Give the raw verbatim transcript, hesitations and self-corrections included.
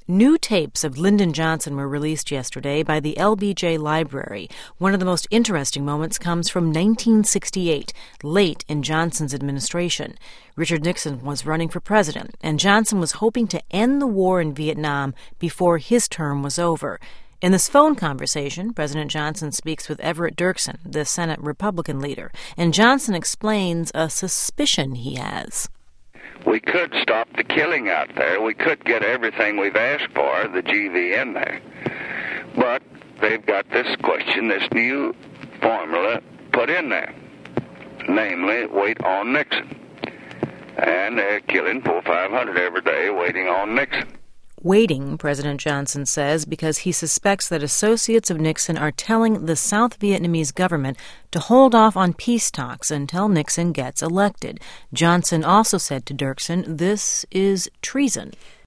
New tapes of Lyndon Johnson were released yesterday by the L B J Library. One of the most interesting moments comes from nineteen sixty-eight, late in Johnson's administration. Richard Nixon was running for president, and Johnson was hoping to end the war in Vietnam before his term was over. In this phone conversation, President Johnson speaks with Everett Dirksen, the Senate Republican leader, and Johnson explains a suspicion he has. We could stop the killing out there. We could get everything we've asked for, the G V, in there. But they've got this question, this new formula put in there, namely, wait on Nixon. And they're killing four or five hundred every day waiting on Nixon. Waiting, President Johnson says, because he suspects that associates of Nixon are telling the South Vietnamese government to hold off on peace talks until Nixon gets elected. Johnson also said to Dirksen, this is treason.